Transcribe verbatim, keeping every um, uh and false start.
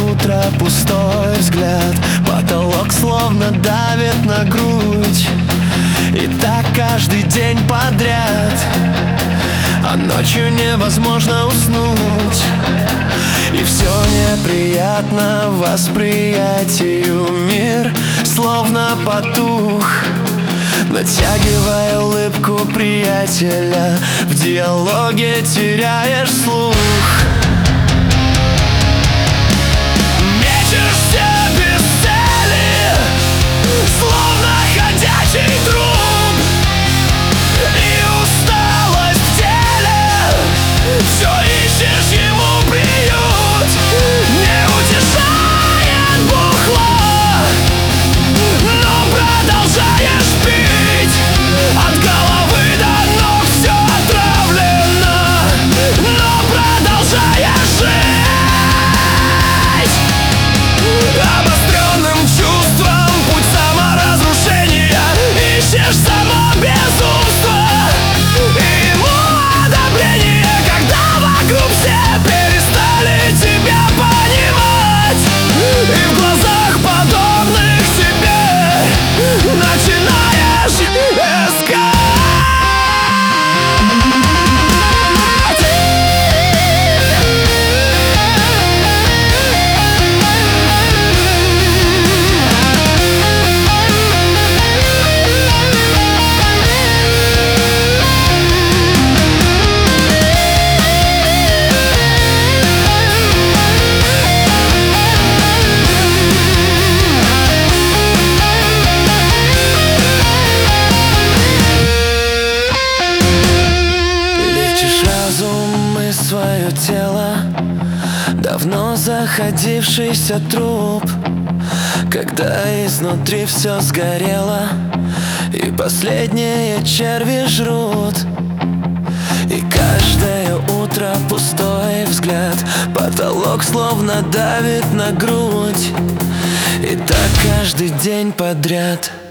утро пустой взгляд, потолок словно давит на грудь. И так каждый день подряд, а ночью невозможно уснуть. И все неприятно восприятию, мир словно потух, натягивая улыбку приятеля, в диалоге теряешь слух. Мечешься без цели, словно ходячий труп, и усталость в теле, все ищешь ему приют. Не утешает бухло, но продолжаешь пить. От головы до ног все отравлено, но продолжаешь жить. Обостренным чувством путь саморазрушения, ищешь само безумство и ему одобрение, когда вокруг все перестали тебя понимать. И в глазах подобных тебе начинаешь искать. Свое тело, давно заходившийся труп, когда изнутри все сгорело и последние черви жрут. И каждое утро пустой взгляд, потолок словно давит на грудь. И так каждый день подряд.